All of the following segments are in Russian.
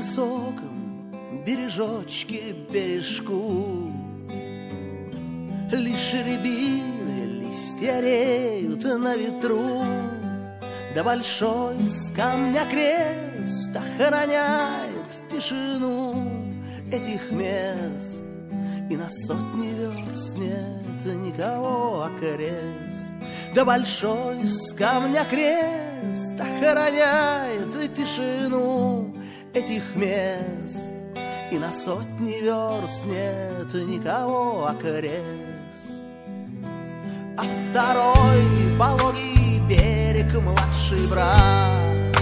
высоком бережочке бережку лишь рябины листья реют на ветру, да большой с камня крест охраняет тишину этих мест, и на сотни верст нет никого окрест. Да большой с камня крест охраняет тишину этих мест, и на сотни верст нет никого окрест. А второй пологий берег младший брат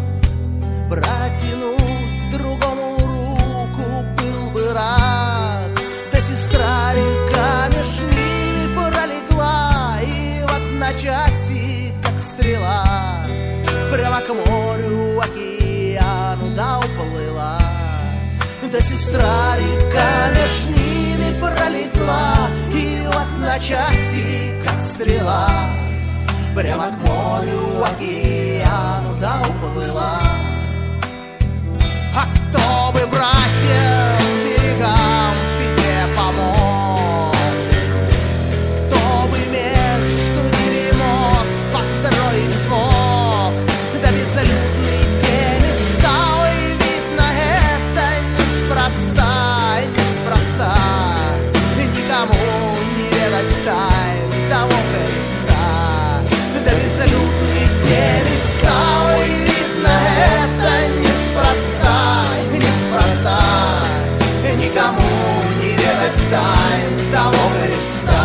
протянуть другому руку был бы рад, да сестра река меж ними пролегла, и в одночасье, как стрела, прямо к морю, океану да уплыла. Да сестра река меж ними пролегла, и в одночасье, как стрела, прямо к морю, океану да уплыла. А кто бы братьям берегам в беде помог, кто бы между ними мост построить смог, да безлюдный те места, ой, видно, это неспроста, неспроста, никому не ведать тайн того Христа. Да безлюдны те места, ой, видно, это неспроста, неспроста, никому не ведать тайн того Христа.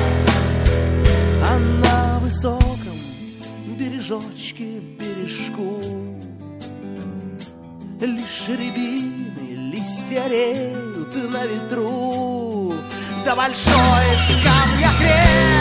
А на высоком бережочке бережку лишь рябины листья реют на ветру, да большой с камня крест